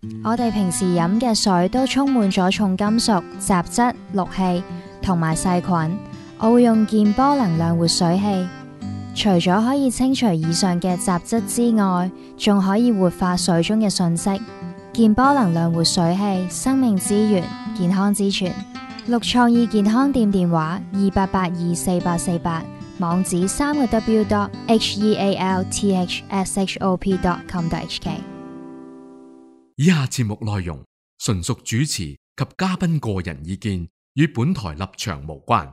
我哋平時飲嘅水都充滿咗重金屬、雜質、氯氣同埋細菌。我會用健波能量活水器，除咗可以清除以上嘅雜質之外，仲可以活化水中嘅訊息。健波能量活水器，生命之源，健康之泉。綠創意健康店電話28824848，網址3w.healthshop.com.hk。 以下節目內容純屬主持及嘉賓個人意見，與本台立場無關。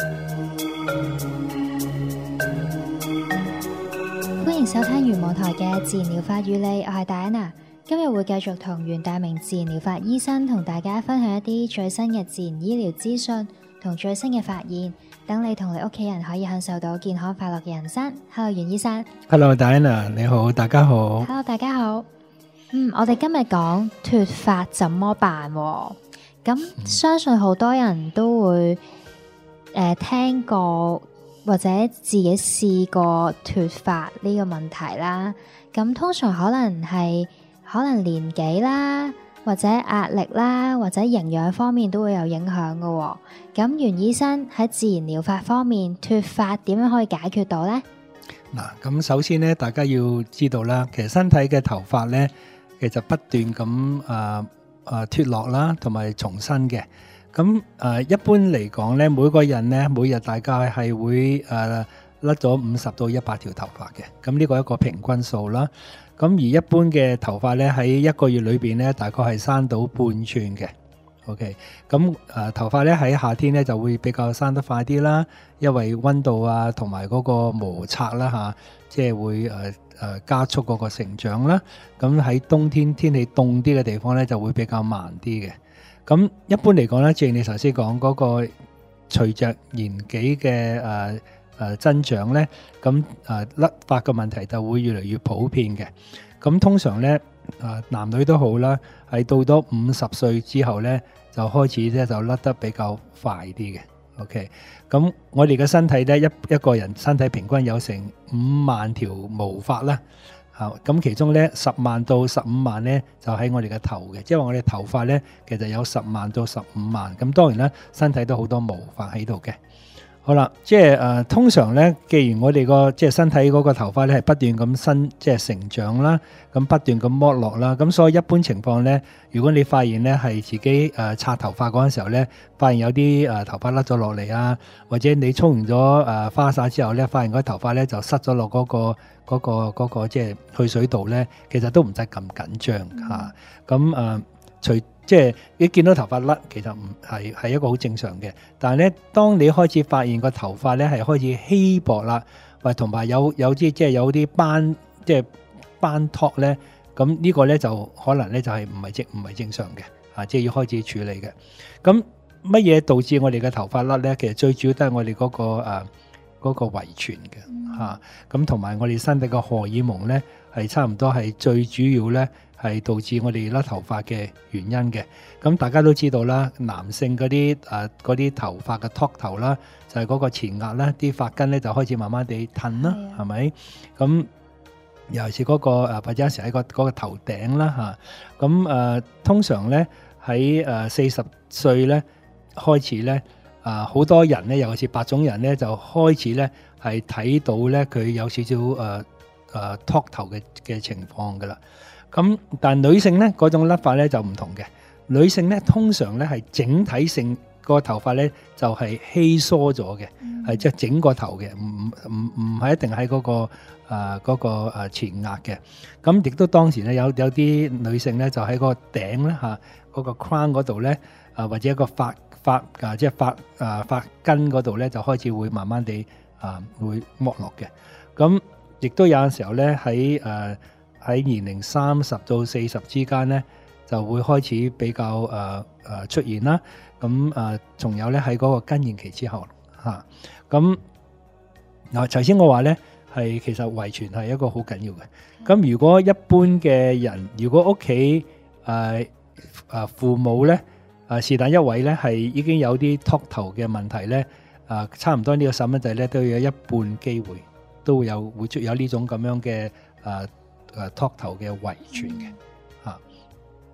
歡迎收聽玄武台嘅自然療法與你，我係戴安娜。今日會繼續同袁大明自然療法醫生同大家分享一啲最新嘅自然醫療資訊同最新嘅發現，等你同你屋企人可以享受到健康快樂嘅人生。Hello，袁醫生。 Hello， 戴安娜，你好，大家好。 Hello， 大家好。我哋今日講脫髮怎麼辦喎？咁相信好多人都會聽過或者自己試過脫髮呢個問題啦。咁通常可能年紀啦，或者壓力啦，或者營養方面都會有影響㗎喎。咁袁醫生喺自然療法方面脫髮點樣可以解決到呢？ 嗱，咁首先咧，大家要知道啦，其實身體嘅頭髮咧，其實不斷咁脫落啦，同埋重生嘅。咁一般嚟講咧，每個人咧每日大概係會甩咗50到100條頭髮嘅。咁呢個係一個平均數啦。咁而一般嘅頭髮咧喺一個月裏邊咧，大概係生到半寸嘅。OK， 咁頭髮咧喺夏天咧就會比較生得快啲啦，因為溫度啊同埋嗰個摩擦啦嚇，即係會加速嗰個成長啦。咁喺冬天天氣凍啲嘅地方咧就會比較慢啲嘅。咁一般嚟講咧，正如你頭先講嗰個隨着年紀嘅增長咧，咁甩髮嘅問題就會越嚟越普遍嘅。咁通常咧男女都好啦，係到咗50歲之後咧，就開始咧就甩得比較快啲嘅。OK， 咁我哋嘅身體咧一個人身體平均有成5萬條毛髮啦。咁其中咧10萬到15萬咧就喺我哋嘅頭嘅，即係話我哋頭髮咧其實有10萬到15萬。咁當然啦，身體都好多毛髮喺度嘅。好啦，即係通常咧，既然我哋即係身體嗰個頭髮咧係不斷咁即係成長啦，咁不斷咁剝落啦，咁所以一般情況咧，如果你發現咧係自己刷頭髮嗰陣時候咧，發現有啲頭髮甩咗落嚟啊，或者你沖完咗花灑之後咧，發現嗰啲頭髮咧就塞咗落嗰個即係去水道咧，其實都唔使咁緊張嚇。咁即係你見到頭髮甩，其實唔係一個好正常嘅。但係咧，當你開始發現個頭髮咧係開始稀薄啦，或同埋有啲即係有啲斑，即係斑禿咧，咁呢個咧就可能咧就係唔係正常嘅，即係要開始處理嘅。咁乜嘢導致我哋嘅頭髮甩咧？其實最主要都係我哋嗰個遺傳嘅嚇。咁同埋我哋身體嘅荷爾蒙咧係差唔多係最主要咧，係導致我哋甩頭髮嘅原因嘅。咁大家都知道啦，男性嗰啲頭髮嘅禿頭啦，就係嗰個前額啦，啲髮根咧就開始慢慢地褪啦，係咪？咁尤其是嗰個或者有時喺嗰個頭頂啦嚇。咁通常咧喺40歲咧開始咧，好多人咧，尤其是白種人咧，就開始咧係睇到咧佢有少少禿頭嘅情況噶啦。咁但女性咧嗰種甩髮咧就唔同嘅，女性咧通常咧係整體性個頭髮咧就係稀疏咗嘅，係即係整個頭嘅，唔係一定喺嗰個前額嘅。咁亦都當時咧有啲女性咧就喺個頂咧嚇嗰個 crown 嗰度咧或者一個髮即係髮根嗰度咧就開始會慢慢地會剝落嘅。咁亦都有陣時候咧喺年齡30到40之間咧，就會開始比較出現啦。咁仲有咧喺嗰個更年期之後嚇。咁嗱，頭先我話咧係其實遺傳係一個好緊要嘅。咁如果一般嘅人，如果屋企父母咧是但一位咧係已經有啲禿頭嘅問題咧，差唔多呢個細蚊仔咧都有一半機會都會有呢種咁樣嘅禿頭嘅遺傳嘅嚇。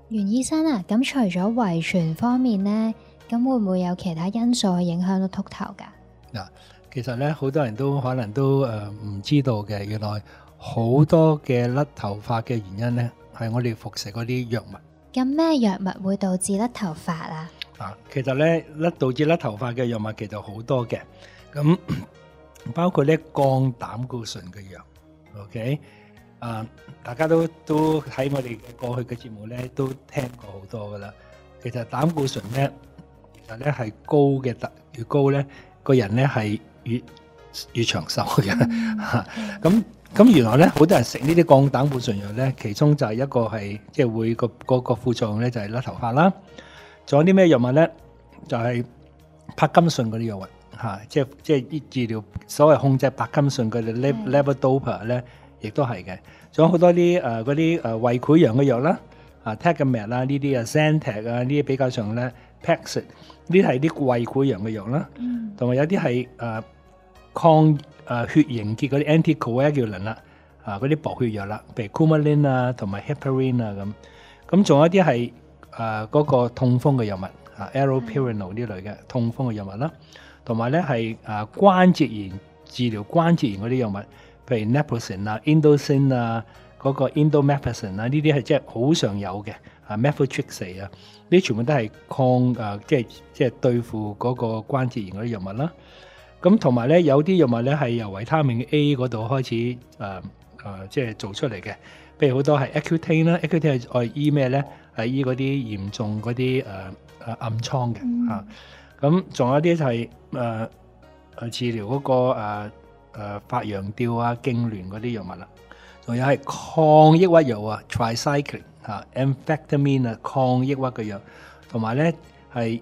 袁醫生啊，咁除咗遺傳方面呢，咁會唔會有其他因素去影響到禿頭噶？ 嗱，其實咧好多人都可能都唔知道嘅，原來好多嘅甩頭髮嘅原因咧係我哋服食嗰啲藥物。 咁咩藥物會導致甩頭髮啊？ 其實咧導致甩頭髮嘅藥物其實好多嘅，咁包括咧降膽固醇嘅藥。OK，大家都喺我哋過去嘅節目咧都聽過好多噶啦。其實膽固醇咧，其實咧係高嘅，越高咧個人咧係越長壽嘅。咁原來咧好多人食呢啲降膽固醇藥咧，其中就係一個係即係會嗰個副作用咧就係甩頭髮啦。仲有啲咩藥物咧？就係帕金遜嗰啲藥物即係治療所謂控制帕金遜嘅 levodopa 咧，亦都係嘅。仲有好多啲嗰啲胃潰瘍嘅藥啦，Tagamet 啦，呢啲Zantac 呢啲比較上咧 Paxil 呢啲係啲胃潰瘍嘅藥啦，同埋有啲係抗血凝結嗰啲 anticoagulant 啦，嗰啲薄血藥啦，譬如 Coumadin 同埋 Heparin 咁仲有一啲係嗰個痛風嘅藥物Allopurinol 呢類嘅痛風嘅藥物啦，同埋咧係關節炎治療關節炎嗰啲藥物，譬如 Naproxen Indocin 嗰個 Indomethacin 呢啲係即係好常有嘅Methotrexate呢啲全部都係抗即係對付嗰個關節炎嗰啲藥物啦。咁同埋咧有啲藥物咧係由維他命 A 嗰度開始即係做出嚟嘅，譬如好多係 Accutane 啦，Accutane 係愛醫咩咧？係醫嗰啲嚴重嗰啲暗瘡嘅咁仲有啲就係治療嗰個發羊吊痙攣嗰啲藥物啦，仲有係抗抑鬱藥Tricycline Amphetamine 抗抑鬱嘅藥，同埋咧係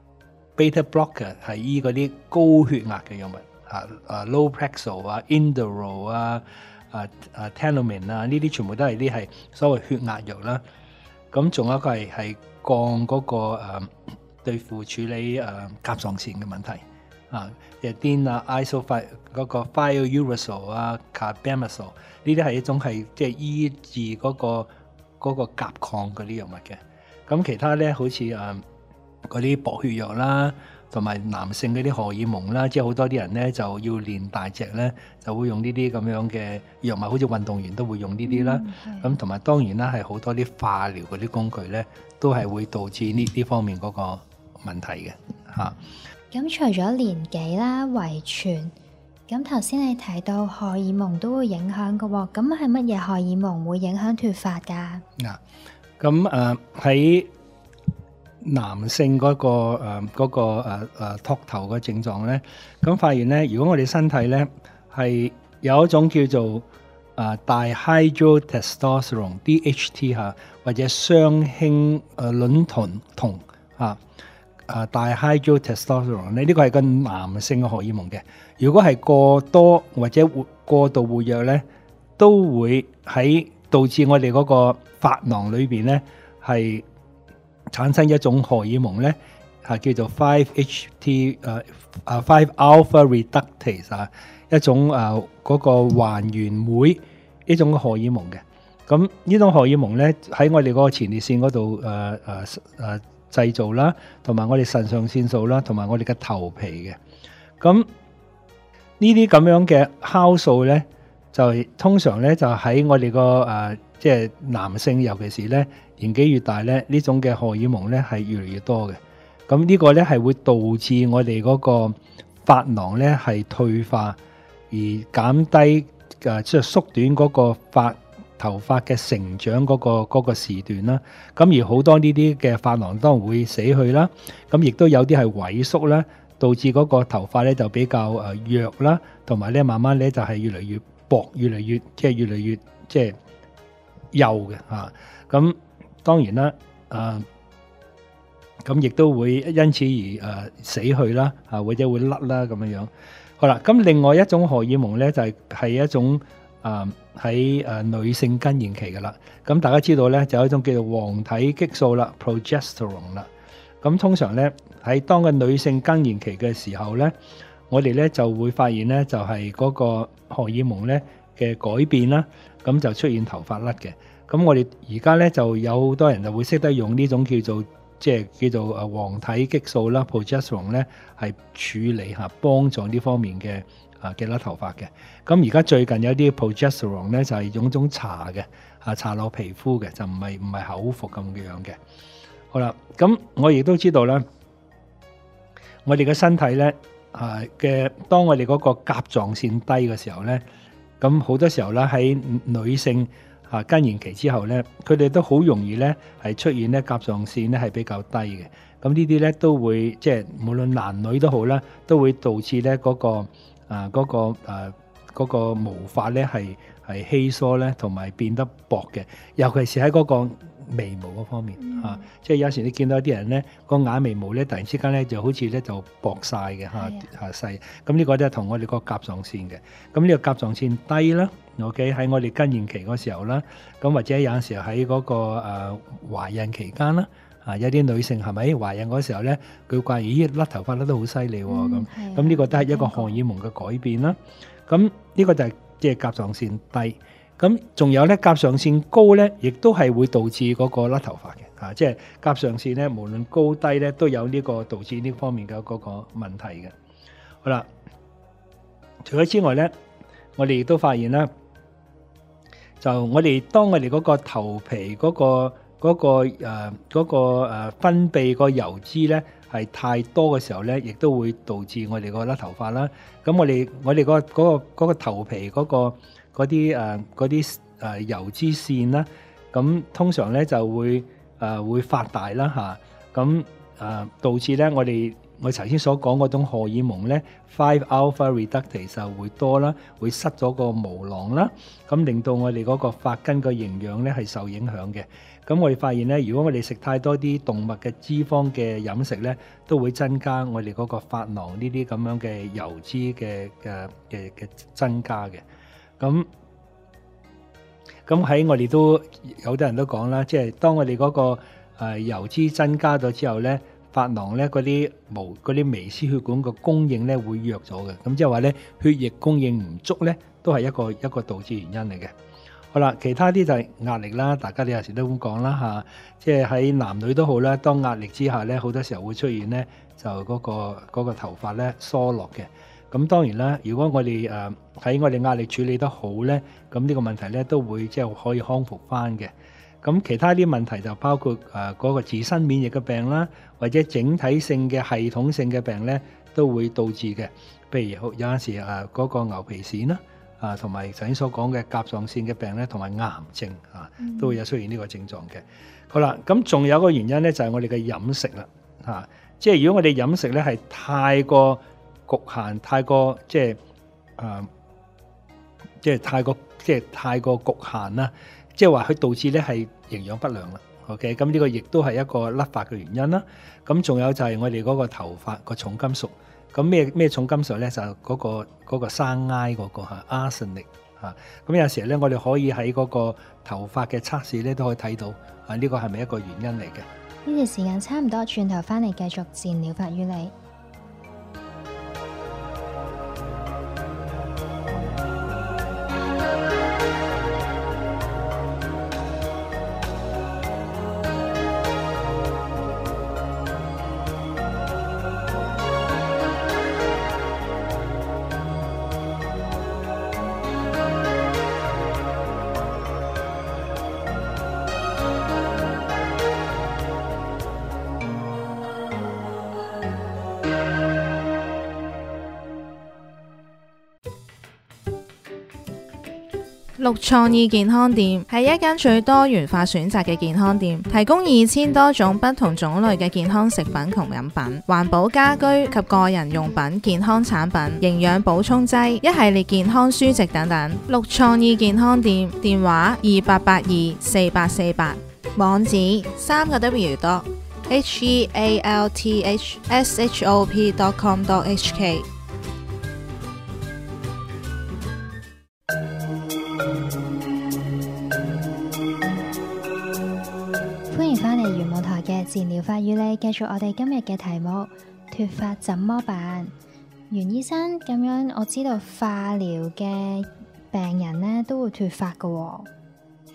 Beta Blocker 係醫嗰啲高血壓嘅藥物Loprexol Indorol Tenomane 呢啲全部都係啲係所謂血壓藥啦。咁仲有一個係降嗰個對付處理甲狀腺嘅問題Ridin Isoflurane 嗰個 Thimerosal Carbamazole 呢啲係一種係即係醫治嗰個甲亢嗰啲藥物嘅。咁其他咧好似嗰啲薄血藥啦，同埋男性嗰啲荷爾蒙啦，即係好多啲人咧就要練大隻咧，就會用呢啲咁樣嘅藥物，好似運動員都會用呢啲啦。咁同埋當然啦，係好多啲化療嗰啲工具咧，都係會導致呢方面嗰個問題嘅咁除咗年紀啦、遺傳，咁頭先你提到荷爾蒙都會影響嘅喎，咁係乜嘢荷爾蒙會影響脫髮㗎？ 咁喺男性嗰個禿頭嘅症狀咧，咁發現咧，如果我哋身體咧係有一種叫做dihydrotestosterone DHT 或者雙氫卵酮dihydrotestosterone 咧，呢個係個男性嘅荷爾蒙嘅。如果係過多或者過度活躍咧，都會喺導致我哋嗰個髮囊裏邊咧係產生一種荷爾蒙咧，叫做 5-alpha reductase 一種嗰個還原酶呢種荷爾蒙嘅。咁呢種荷爾蒙咧喺我哋嗰個前列腺嗰度製造啦，同埋我哋腎上腺素啦，同埋我哋嘅頭皮嘅。咁呢啲咁樣嘅酵素咧，就通常咧就喺我哋個即係男性，尤其是咧年紀越大咧，呢種嘅荷爾蒙咧係越嚟越多嘅。咁呢個咧係會導致我哋嗰個髮囊咧係退化，而減低即係縮短嗰個頭髮嘅成長嗰個時段啦。咁而好多呢啲嘅髮囊當然會死去啦。咁亦都有啲係萎縮啦，導致嗰個頭髮咧就比較弱啦，同埋咧慢慢咧就係越嚟越薄，越嚟越幼嘅咁當然啦，咁亦都會因此而死去啦，或者會甩啦咁樣樣。好啦，咁另外一種荷爾蒙咧就係一種喺女性更年期嘅啦。咁大家知道咧就有一種叫做黃體激素啦 ，progesterone 啦。咁通常咧喺當個女性更年期嘅時候咧，我哋咧就會發現咧就係嗰個荷爾蒙咧嘅改變啦，咁就出現頭髮甩嘅。 咁我哋而家咧就有好多人就會識得用呢種叫做黃體激素啦 progesterone 咧，係處理幫助呢方面嘅甩頭髮嘅。咁而家最近有啲 progesterone 咧就係用種搽嘅搽落皮膚嘅，就唔係口服咁樣嘅。好啦，咁我亦都知道啦，我哋嘅身體咧當我哋嗰個甲狀腺低嘅時候咧，咁好多時候咧喺女性更年期之後咧，佢哋都好容易咧係出現咧甲狀腺咧係比較低嘅。咁呢啲咧都會即係無論男女都好啦，都會導致咧嗰個毛髮咧係稀疏咧，同埋變得薄嘅。尤其是喺嗰個眉毛嗰方面即係有時你見到啲人咧個眼眉毛咧突然之間咧就好似咧就薄晒嘅細。咁呢個咧同我哋個甲狀腺嘅。咁呢個甲狀腺低啦。OK 喺我哋更年期嗰時候啦，咁或者有陣時候喺嗰個懷孕期間啦，有啲女性係咪懷孕嗰時候咧，佢會怪咦甩頭髮甩得好犀利喎咁呢個都係一個荷爾蒙嘅改變啦。咁呢個就係即係甲狀腺低。咁仲有咧甲狀腺高咧，亦都係會導致嗰個甩頭髮嘅即係甲狀腺咧，無論高低咧都有呢個導致呢方面嘅嗰個問題嘅。好啦，除咗之外咧，我哋亦都發現啦。就當我哋嗰個頭皮嗰個分泌個油脂咧係太多嘅時候咧，亦都會導致我哋個甩頭髮啦。咁我哋嗰個頭皮嗰啲油脂腺啦，咁通常咧就會發大啦咁導致咧我頭先所講嗰種荷爾蒙咧 5-alpha reductase 就會多啦，會塞咗個毛囊啦，咁令到我哋嗰個髮根嘅營養咧係受影響嘅。咁我哋發現咧，如果我哋食太多啲動物嘅脂肪嘅飲食咧，都會增加我哋嗰個髮囊呢啲咁樣嘅油脂嘅增加嘅。咁喺我哋都有啲人都講啦，即係當我哋嗰個油脂增加咗之後咧，髮囊咧嗰啲微絲血管個供應咧會弱咗嘅，咁即係話咧血液供應唔足咧，都係一個導致原因嚟嘅。好啦，其他啲就係壓力啦，大家有時都咁講啦即係喺男女都好啦，當壓力之下咧，好多時候會出現咧就嗰個頭髮咧疏落嘅。咁當然啦，如果我哋喺我哋壓力處理得好咧，咁呢個問題咧都會即係可以康復翻嘅。咁其他啲問題就包括嗰個自身免疫嘅病啦，或者整體性嘅系統性嘅病咧，都會導致嘅。譬如有陣時嗰個牛皮癬啦，同埋頭先所講嘅甲狀腺嘅病咧，同埋癌症都會有出現呢個症狀嘅。好啦，咁仲有一個原因咧，就係我哋嘅飲食啦，即係如果我哋飲食咧係太過局限，太過太過局限啦。即係話佢導致咧係營養不良啦。OK， 咁呢個亦都係一個甩髮嘅原因啦。咁仲有就係我哋嗰個頭髮個重金屬。咁咩重金屬咧？就係嗰個生埃嗰個arsenic 咁有時咧，我哋可以喺嗰個頭髮嘅測試咧都可以睇到呢個係咪一個原因嚟嘅？ 呢段時間差唔多，轉頭翻嚟繼續自然療法與你。 綠創意健康店係一間最多元化選擇嘅健康店，提供2000多種不同種類嘅健康食品同飲品、環保家居及個人用品、健康產品、營養補充劑、一系列健康書籍等等。綠創意健康店電話28824848，網址3個WHEALTHSHOP.com.HK。 歡迎返嚟圓舞台嘅自然療法與你，繼續我哋今日嘅題目：脫髮怎麼辦？袁醫生，咁樣我知道化療嘅病人呢都會脫髮㗎喎。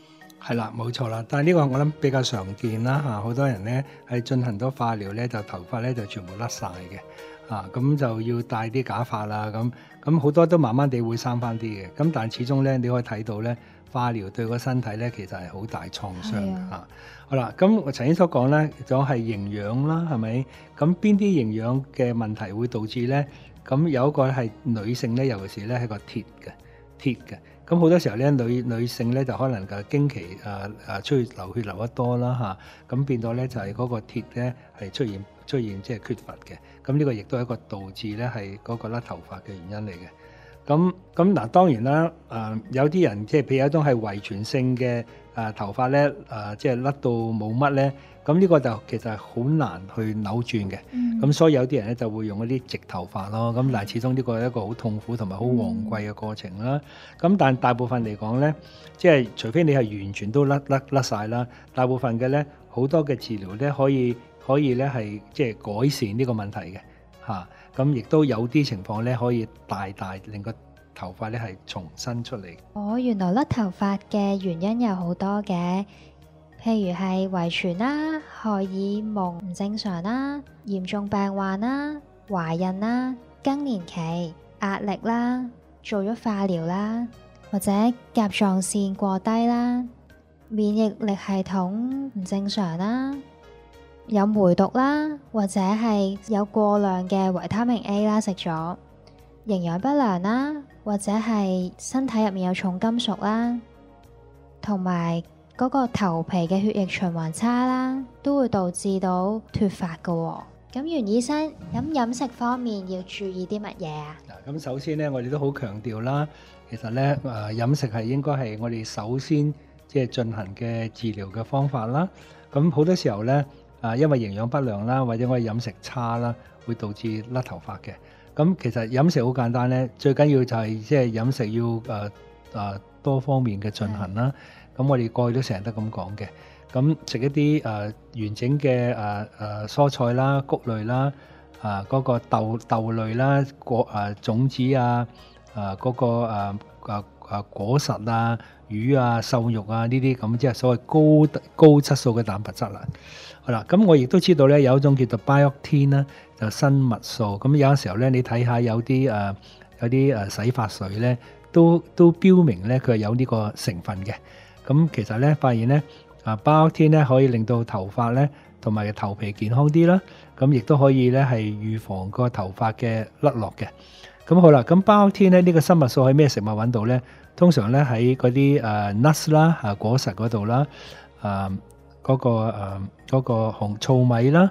係啦，冇錯啦。但係呢個我諗比較常見啦嚇，好多人咧係進行咗化療咧，就頭髮咧就全部甩晒嘅，咁就要戴啲假髮啦，咁好多都慢慢地會生翻啲嘅。咁但係始終咧，你可以睇到咧，化療對個身體咧其實係好大創傷嚇。好啦，咁我頭先所講咧，就係營養啦，係咪？咁邊啲營養嘅問題會導致咧？咁有一個係女性咧，尤其是咧係個鐵嘅。咁好多時候咧，女性咧就可能嘅經期出血流血流得多啦嚇，咁變咗咧就係嗰個鐵咧係出現即係缺乏嘅。咁呢個亦都係一個導致咧係嗰個甩頭髮嘅原因嚟嘅。咁嗱，當然啦，有啲人即係譬如有一種係遺傳性嘅頭髮咧，即係甩到冇乜咧，咁呢個就其實係好難去扭轉嘅。咁所以有啲人咧就會用一啲直頭髮咯。咁但係始終呢個係一個好痛苦同埋好昂貴嘅過程啦。咁但係大部分嚟講咧，即係除非你係完全都甩晒啦，大部分嘅咧好多嘅治療咧可以咧係即係改善呢個問題嘅嚇。咁亦都有啲情況咧可以大令個頭髮咧係重新出嚟。 原來甩頭髮嘅原因有好多嘅，譬如係遺傳啦、荷爾蒙唔正常啦、嚴重病患啦、懷孕啦、更年期、壓力啦、做咗化療啦，或者甲狀腺過低啦、免疫力系統唔正常啦、有梅毒啦，或者係有過量嘅維他命 A 啦食咗，營養不良啦，或者係身體入面有重金屬啦，同埋嗰個頭皮嘅血液循環差啦，都會導致到脫髮㗎。咁袁醫生，飲食方面要注意啲乜嘢啊？ 咁首先咧，我哋都好強調啦，其實咧飲食係應該係我哋首先即係進行嘅治療嘅方法啦。咁好多時候咧因為營養不良啦，或者我哋飲食差啦，會導致甩頭髮嘅。咁其實飲食好簡單咧，最緊要就係即係飲食要多方面嘅進行啦。咁我哋過去都成日都咁講嘅。咁食一啲完整嘅蔬菜啦、穀類啦、嗰個豆類啦、種子嗰個果實啊、魚啊、瘦肉啊呢啲咁，即係所謂高質素嘅蛋白質啦。好啦，咁我亦都知道咧，有一種叫做 biotin 啦，就生物素。咁有陣時候咧，你睇下有啲洗髮水咧，都標明咧佢係有呢個成分嘅。咁其實咧發現咧biotin 咧可以令到頭髮咧同埋頭皮健康啲啦。咁亦都可以咧係預防個頭髮嘅甩落嘅。咁好啦，咁biotin咧呢個生物素喺咩食物揾到咧？通常咧喺嗰啲nuts 啦果實嗰度啦，嗰個紅糙米啦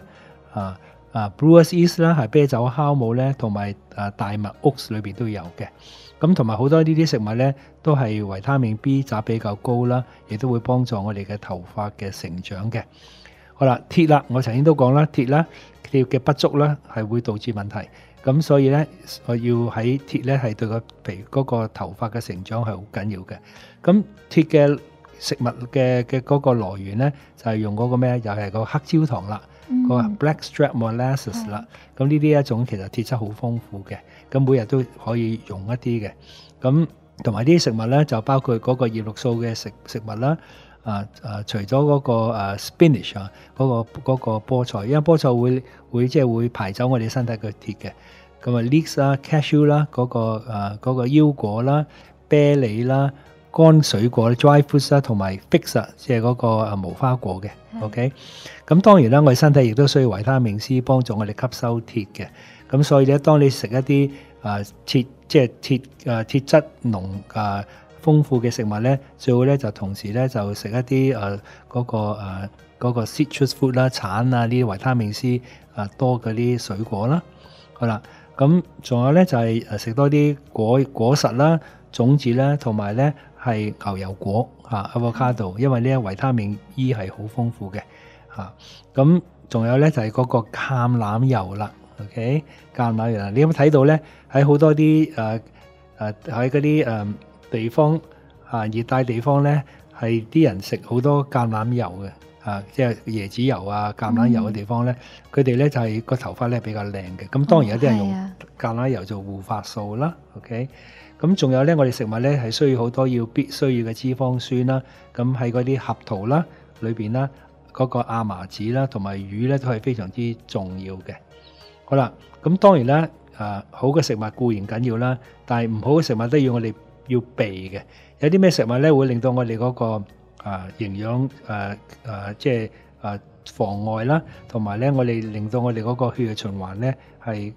，brewer's yeast 啦係啤酒酵母咧，同埋大麥 oats 裏邊都有嘅。咁同埋好多呢啲食物咧都係維他命 B 佔比較高啦，亦都會幫助我哋嘅頭髮嘅成長嘅。好啦，鐵啦，我曾經都講啦，鐵嘅不足啦係會導致問題。咁所以咧，我要喺鐵咧係對個皮嗰個頭髮嘅成長係好緊要嘅。咁鐵嘅食物嘅嗰個來源咧，就係用嗰個咩？又係個黑焦糖啦，個 blackstrap molasses 啦。咁呢啲一種其實鐵質好豐富嘅，咁每日都可以用一啲嘅。咁同埋啲食物咧，就包括嗰個葉綠素嘅食物啦。除咗嗰個spinach 嗰個菠菜，因為菠菜會即係會排走我哋身體嘅鐵嘅。咁leeks 啦、cashew 啦、嗰個腰果啦、啤梨啦、乾水果 dry fruits 啦，同埋 figs 即係嗰個無花果嘅。OK， 咁當然啦，我哋身體亦都需要維他命 C 幫助我哋吸收鐵嘅。咁所以咧，當你食一啲鐵質濃豐富嘅食物咧，最好咧就同時咧就食一啲嗰個 citrus fruit 啦、橙啊呢啲維他命 C 多嗰啲水果啦。好啦，咁仲有咧就係食多啲果實啦、種子啦，同埋咧係牛油果avocado，因為呢維他命 E 係好豐富嘅嚇。咁仲有咧就係嗰個橄欖油啦。OK， 橄欖油，你有冇睇到咧？喺好多啲喺嗰啲地方熱帶地方咧，係啲人食好多橄欖油嘅即係椰子油啊、橄欖油嘅地方咧，佢哋咧就係個頭髮咧比較靚嘅。咁當然有啲人用橄欖油做護髮素啦。OK， 咁仲有咧，我哋食物咧係需要好多必須要嘅脂肪酸啦。咁喺嗰啲合桃啦裏邊啦，嗰個亞麻籽啦同埋魚咧都係非常之重要嘅。好啦，咁當然啦，好嘅食物固然緊要啦，但係唔好嘅食物都要我哋要避嘅。有啲咩食物咧會令到我哋嗰個營養即係妨礙啦，同埋咧我哋令到我哋嗰個血液循環咧係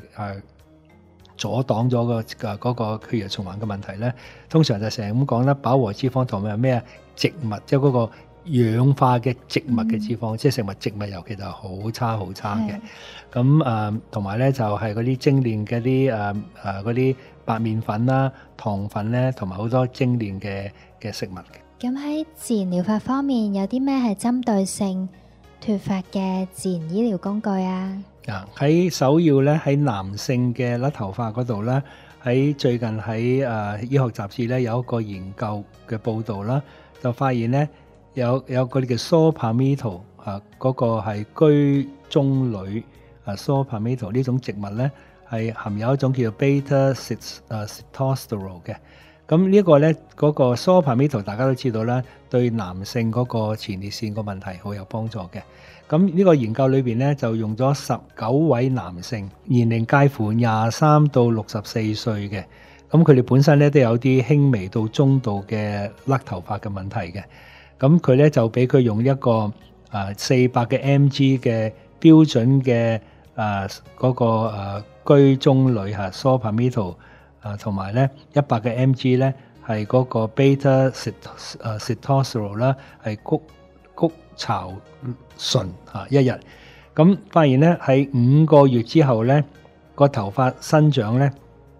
阻擋咗嗰個血液循環嘅問題咧。通常就成日咁講啦，飽和脂肪同埋咩植物，即係嗰個氧化嘅植物嘅脂肪，即係食物植物油其實係好差嘅。咁同埋咧就係嗰啲精煉嘅啲嗰啲白麵粉啦、糖分咧，同埋好多精煉嘅食物嘅。 咁喺自然療法方面，有啲咩係針對性脫髮嘅自然醫療工具啊？ 喺首要咧，喺男性嘅甩頭髮嗰度咧，喺最近喺醫學雜誌咧有一個研究嘅報導啦，就發現咧有個叫 saw palmetto 嗰個係居中鋁saw palmetto 呢種植物咧係含有一種叫做 beta sitosterol 嘅。咁呢個咧嗰個 saw palmetto 大家都知道啦，對男性嗰個前列腺個問題好有幫助嘅。咁呢個研究裏邊咧就用咗19位男性，年齡介乎23到64歲嘅。咁佢哋本身咧都有啲輕微到中度嘅甩頭髮嘅問題嘅。咁佢咧就俾佢用一個400嘅 mg 嘅標準嘅嗰個居中鋁saw palmetto。同埋咧100嘅 mg 咧係嗰個 beta sitosterol 啦，係谷巢醇一日。咁發現咧喺5個月之後咧個頭髮生長咧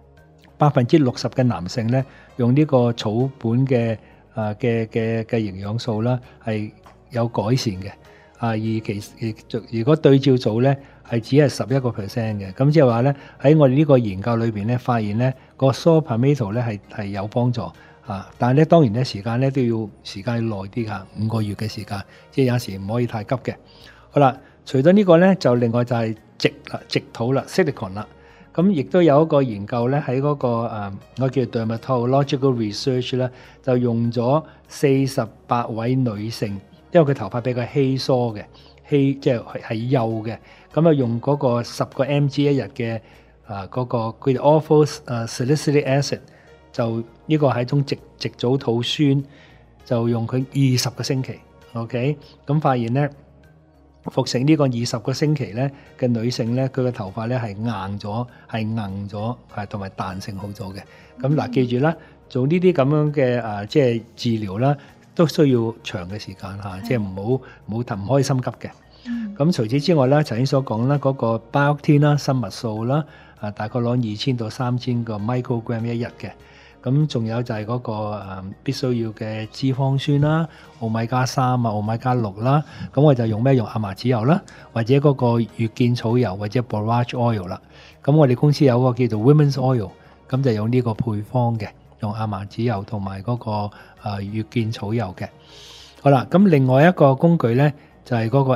60%嘅男性咧用呢個草本嘅營養素啦係有改善嘅。而如果對照組咧係只係11%嘅，咁即係話咧喺我哋呢個研究裏邊咧發現咧個 saw palmetto 咧係有幫助但係咧當然咧時間咧都要耐啲㗎，5個月嘅時間，即係有時唔可以太急嘅。好啦，除咗呢個咧，就另外就係矽土啦 silicone 啦，咁亦都有一個研究咧喺嗰個我叫 dermatological research 咧，就用咗48位女性。因為佢頭髮比較稀疏嘅，即係幼嘅，咁用嗰個10個 mg 一日嘅嗰個佢哋 ortho salicylic acid， 就呢個係一種矽藻土酸，就用佢20個星期 ，OK， 咁發現咧服食呢個20個星期咧嘅女性咧，佢嘅頭髮咧係硬咗，係硬咗，同埋彈性好咗嘅。咁嗱，記住啦，做呢啲咁樣嘅即係治療啦。都需要長嘅時間即係唔可以心急嘅。咁除此之外咧，頭先所講啦，嗰個 biotin 啦、生物素啦，大概攞2000到3000個 microgram 一日嘅。咁仲有就係嗰個必須要嘅脂肪酸啦，奧米加3奧米加6啦。咁我就用亞麻籽油啦，或者嗰個月見草油或者 borage oil 啦。咁我哋公司有個叫做 women's oil， 咁就用呢個配方嘅。用亞麻籽油同埋嗰個月見草油嘅。好啦，咁另外一個工具咧就係嗰個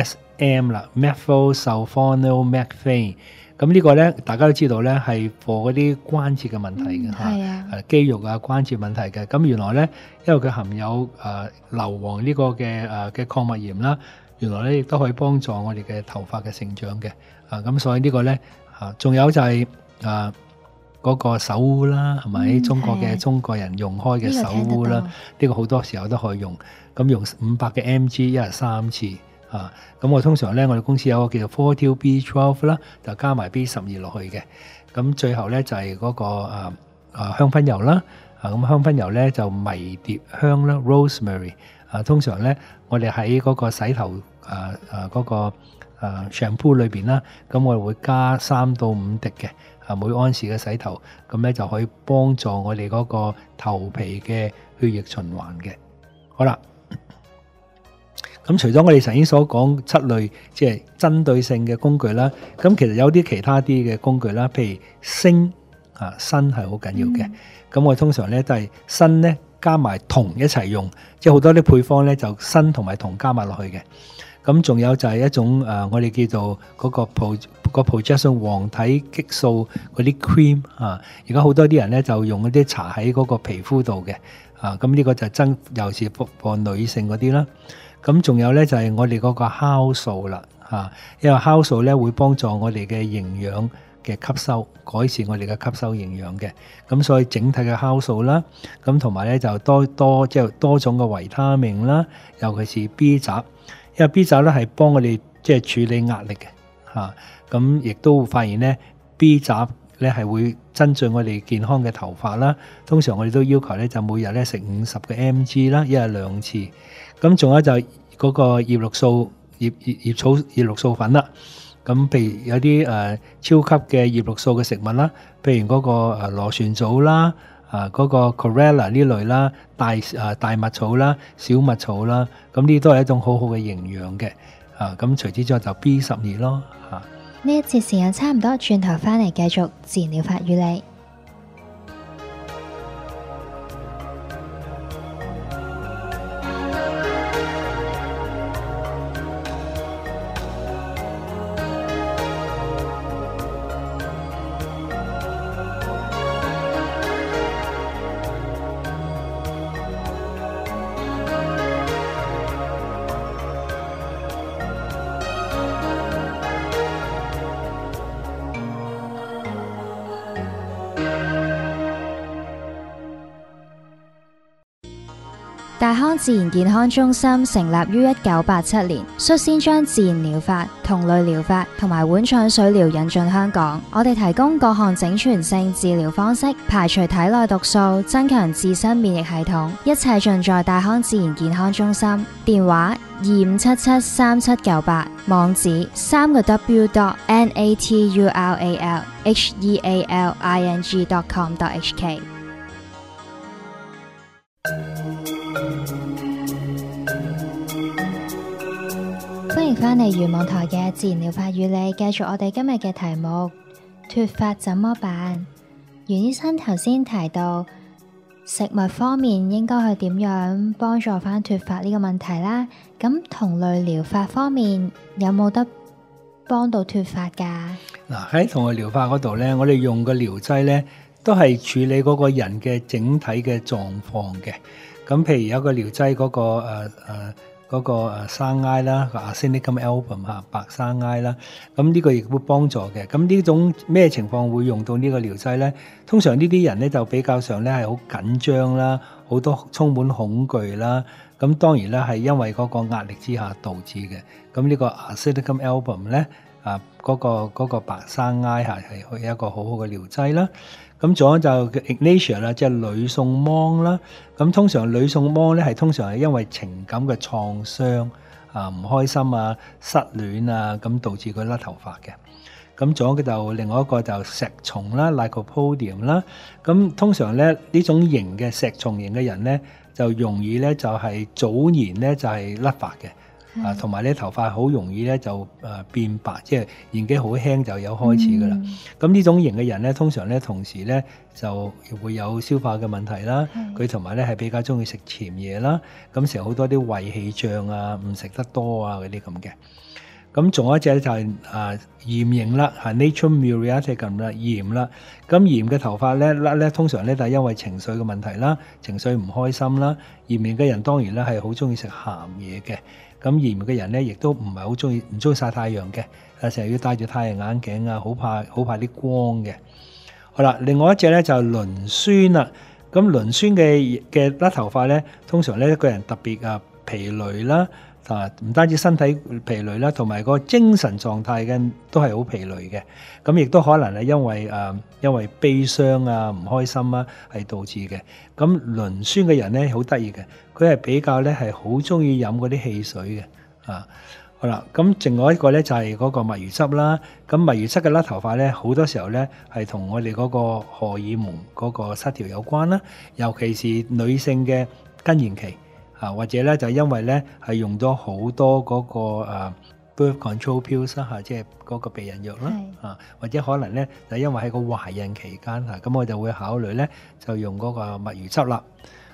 MSM 啦 ，methyl sulfonylurea。咁呢個咧大家都知道咧係 for 嗰啲關節嘅問題嘅肌肉關節問題嘅。咁原來咧因為佢含有硫磺呢個嘅礦物鹽啦，原來咧亦都可以幫助我哋嘅頭髮嘅成長嘅。咁所以呢個咧仲有就係嗰個手污啦，係咪？中國人用開嘅手污啦，呢個好多時候都可以用。咁用500嘅 mg 一日3次咁我通常咧，我哋公司有個叫做 Fortil B12 啦，就加埋 B12落去嘅。咁最後咧就係嗰個香薰油啦。咁香薰油咧就迷迭香啦 ，rosemary。通常咧我哋喺嗰個洗頭嗰個shampoo 裏邊啦，咁我哋會加3到5滴嘅。每安士嘅洗頭，咁咧就可以幫助我哋嗰個頭皮嘅血液循環嘅。好啦，咁除咗我哋頭先所講7類即係針對性嘅工具啦，咁其實有啲其他啲嘅工具啦，譬如鋅係好緊要嘅。咁我通常咧都係鋅咧加埋銅一齊用，即係好多啲配方咧就鋅同埋銅加埋落去嘅。咁仲有就係一種我哋叫做嗰個 progesterone 黃體激素嗰啲 cream 啊，而家好多啲人咧就用嗰啲搽喺嗰個皮膚度嘅啊，咁呢個就尤其是女性嗰啲啦。咁仲有咧就係我哋嗰個酵素啦嚇，因為酵素咧會幫助我哋嘅營養嘅吸收，改善我哋嘅吸收營養嘅。咁所以整體嘅酵素啦，咁同埋咧就多種嘅維他命啦，尤其是 B 雜。因為 B 雜咧係幫我哋即係處理壓力嘅嚇，咁亦都會發現咧 B 雜咧係會增進我哋健康嘅頭髮啦。通常我哋都要求咧就每日咧食50個 mg 啦，一日2次。咁仲有就嗰個葉綠素葉綠素粉啦。咁譬如有啲超級嘅葉綠素嘅食物啦，譬如嗰個螺旋藻啦。嗰個 chlorella 呢類啦，大麥草啦、小麥草啦，咁呢都係一種好好嘅營養嘅。咁除此之外就 B12咯。 呢一節時間差唔多，轉頭翻嚟繼續自然療法與你。大康自然健康中心成立於1987年，率先將自然療法、同類療法同埋碗腸水療引進香港。我哋提供各項整全性治療方式，排除體內毒素，增強自身免疫系統，一切盡在大康自然健康中心。電話25773798，網址www.natural healing.com.hk。歡迎返嚟圓網台嘅自然療法與你，繼續我哋今日嘅題目：脫髮怎麼辦？袁醫生頭先提到食物方面應該去點樣幫助翻脫髮呢個問題啦。咁同類療法方面有冇得幫到脫髮噶？ 嗱，喺同類療法嗰度咧，我哋用嘅療劑咧都係處理嗰個人嘅整體嘅狀況嘅。咁譬如有個療劑嗰個生埃啦，Arsenicum album 白生埃啦，咁呢個亦會幫助嘅。咁呢種咩情況會用到呢個療劑咧？通常呢啲人咧就比較上咧係好緊張啦，好多充滿恐懼啦。咁當然啦，係因為嗰個壓力之下導致嘅。咁呢個 Arsenicum album 咧，嗰個白生埃係一個好好嘅療劑啦。咁仲有就 Ignatia 啦，即係呂宋芒啦。咁通常呂宋芒咧係通常係因為情感嘅創傷唔開心啊、失戀啊，咁導致佢甩頭髮嘅。咁仲有嘅就另外一個就石松啦 Lycopodium 啦。咁通常咧呢種型嘅石松型嘅人咧就容易咧就係早年咧就係甩髮嘅。同埋咧頭髮好容易咧就變白，即係年紀好輕就有開始噶啦。咁呢種型嘅人咧，通常咧同時咧就會有消化嘅問題啦。佢同埋咧係比較中意食甜嘢啦。咁成日好多啲胃氣脹啊，唔食得多啊嗰啲咁嘅。咁仲有一隻咧就係鹽型啦，Natrium muriaticum 啦，鹽啦。咁鹽嘅頭髮咧甩咧，通常咧就係因為情緒嘅問題啦，情緒唔開心啦。鹽型嘅人當然咧係好中意食鹹嘢嘅。咁鹽嘅人咧，亦都唔係好中意曬太陽嘅，成日要戴住太陽眼鏡啊，好怕啲光嘅。好啦，另外一隻咧就係磷酸啦。咁磷酸嘅甩頭髮咧，通常咧一個人特別疲累啦，唔單止身體疲累啦，同埋個精神狀態嘅都係好疲累嘅。咁亦都可能係因為悲傷啊、唔開心啊係導致嘅。咁磷酸嘅人咧好得意嘅，佢係比較咧係好中意飲嗰啲汽水嘅。好啦，咁另外一個咧就係嗰個墨魚汁啦。咁墨魚汁嘅甩頭髮咧，好多時候咧係同我哋嗰個荷爾蒙嗰個失調有關啦，尤其是女性嘅更年期。或者咧就因為咧係用咗好多嗰個birth control pills 即係嗰個避孕藥啦，或者可能咧就因為喺個懷孕期間咁我就會考慮咧就用嗰個墨魚汁啦。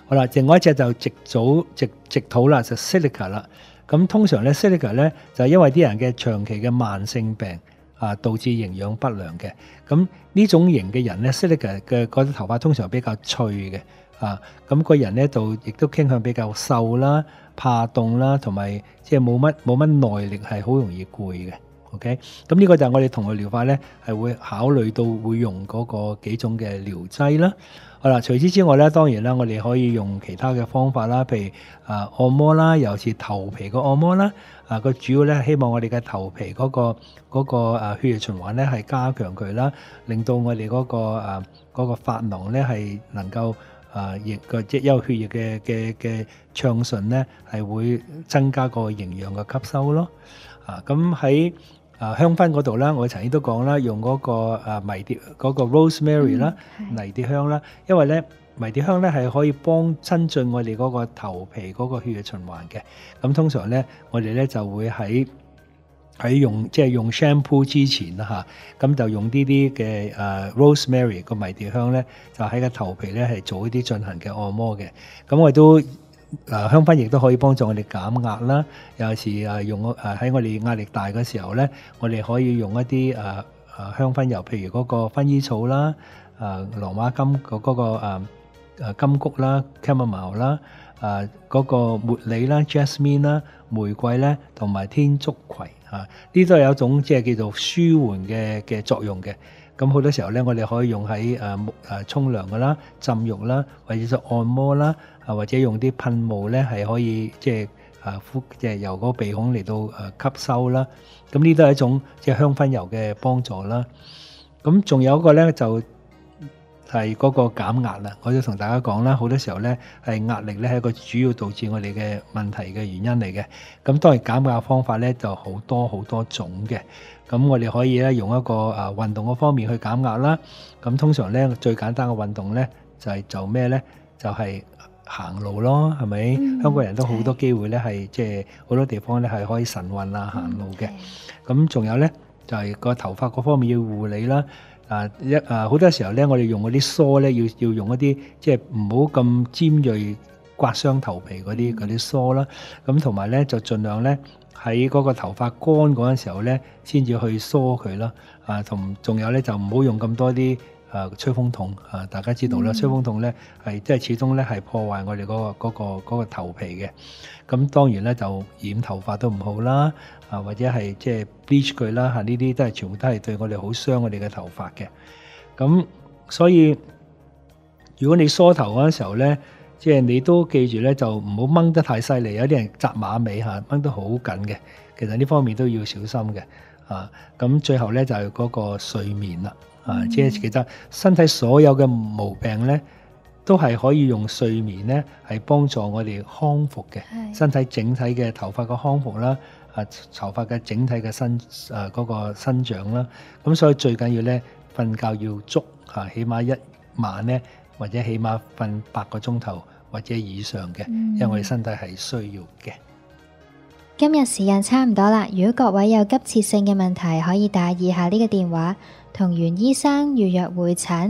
好啦，另外一隻就矽土啦，就 silica 啦。咁通常咧 silica 咧就係因為啲人嘅長期嘅慢性病導致營養不良嘅。咁呢種型嘅人咧 silica 嘅嗰啲頭髮通常比較脆嘅咁個人咧就亦都傾向比較瘦啦、怕凍啦，同埋即係冇乜耐力，係好容易攰嘅。OK， 咁呢個就係我哋同類療法咧係會考慮到會用嗰個幾種嘅療劑啦。好啦，除此之外咧，當然啦，我哋可以用其他嘅方法啦，譬如按摩啦，尤其是頭皮個按摩啦。個主要咧希望我哋嘅頭皮嗰個血液循環咧係加強佢啦，令到我哋嗰個髮囊咧係能夠即係因為血液嘅暢順咧係會增加個營養嘅吸收咯。咁喺香薰嗰度啦，我曾經都講啦，用嗰個迷迭嗰個 rosemary 啦，迷迭香啦，因為咧迷迭香咧係可以增進我哋嗰個頭皮嗰個血液循環嘅。咁通常咧，我哋咧就會喺用 shampoo 之前啦咁就用呢啲嘅rosemary 個迷迭香咧，就喺個頭皮咧係做一啲進行嘅按摩嘅。咁我都香薰亦都可以幫助我哋減壓啦。有時用喺我哋壓力大嘅時候咧，我哋可以用一啲香薰油，譬如嗰個薰衣草啦、羅馬金嗰個金菊啦、chamomile 啦、嗰個茉莉啦、jasmine 啦、玫瑰咧，同埋天竺葵呢都係有一種即係叫做舒緩嘅作用嘅。咁好多時候咧，我哋可以用喺沖涼噶啦、浸浴啦，或者做按摩啦，或者用啲噴霧咧係可以即係由嗰個鼻孔嚟到吸收啦。咁呢都係一種即係香薰油嘅幫助啦。咁仲有一個咧就係嗰個減壓啦。我都同大家講啦，好多時候咧係壓力咧係一個主要導致我哋嘅問題嘅原因嚟嘅。咁當然減壓方法咧就好多種嘅。咁我哋可以咧用一個運動嘅方面去減壓啦。咁通常咧最簡單嘅運動咧就係做咩咧？就係行路咯，係咪？香港人都好多機會咧係即係好多地方咧係可以晨運行路嘅。咁仲有咧就係個頭髮嗰方面要護理啦。好多時候咧，我哋用嗰啲梳咧要用一啲即係唔好咁尖銳刮傷頭皮嗰啲梳啦。咁同埋咧就盡量咧喺嗰個頭髮乾嗰陣時候咧，先至去梳佢啦。仲有咧就唔好用咁多啲吹風筒。大家知道啦，吹風筒咧係即係始終咧係破壞我哋嗰個頭皮嘅。咁當然咧就染頭髮都唔好啦。或者係即係 bleach 佢啦，呢啲都係全部都係對我哋好傷我哋嘅頭髮嘅。咁所以如果你梳頭嗰陣時候咧，即係你都記住咧，就唔好掹得太犀利。有啲人紮馬尾掹得好緊嘅，其實呢方面都要小心嘅。咁最後咧就係嗰個睡眠啦。即係其實身體所有嘅毛病咧，都係可以用睡眠咧係幫助我哋康復嘅。身體整體嘅頭髮嘅康復啦。頭髮嘅整體嘅嗰個生長啦，咁所以最緊要咧瞓覺要足起碼一晚咧，或者起碼瞓8個鐘頭或者以上嘅，因為我哋身體係需要嘅。 今日時間差唔多啦，如果各位有急切性嘅問題，可以打以下呢個電話同袁醫生預約會診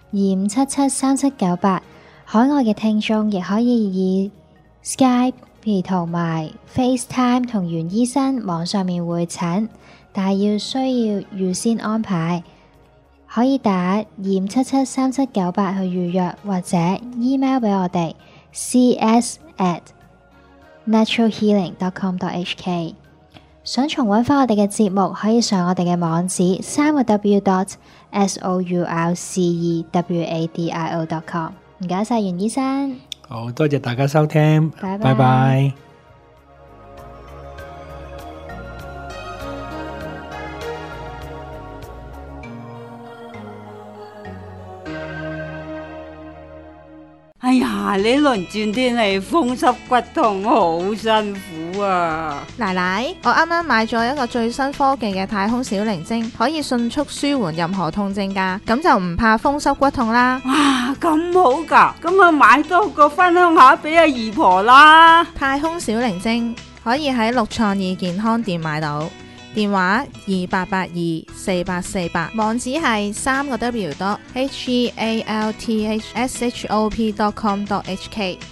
25773798。海外嘅聽眾亦可以以 Skype同埋 FaceTime 同袁醫生網上面會診，但係需要預先安排，可以打25773798去預約，或者 email 俾我哋 cs@naturalhealing.com.hk。 想重溫翻我哋嘅節目，可以上我哋嘅網址3個W.solrucewadio.com。 唔該晒袁醫生。 好多謝大家收聽，拜拜。 哎呀，呢輪轉天氣風濕骨痛，好辛苦啊！ 奶奶，我啱啱買咗一個最新科技嘅太空小靈精，可以迅速舒緩任何痛症㗎，咁就唔怕風濕骨痛啦。 哇，咁好㗎，咁啊買多個分享下俾阿姨婆啦。 太空小靈精可以喺六創意健康店買到。電話28824848，網址係3個W.healthshop.com.hk。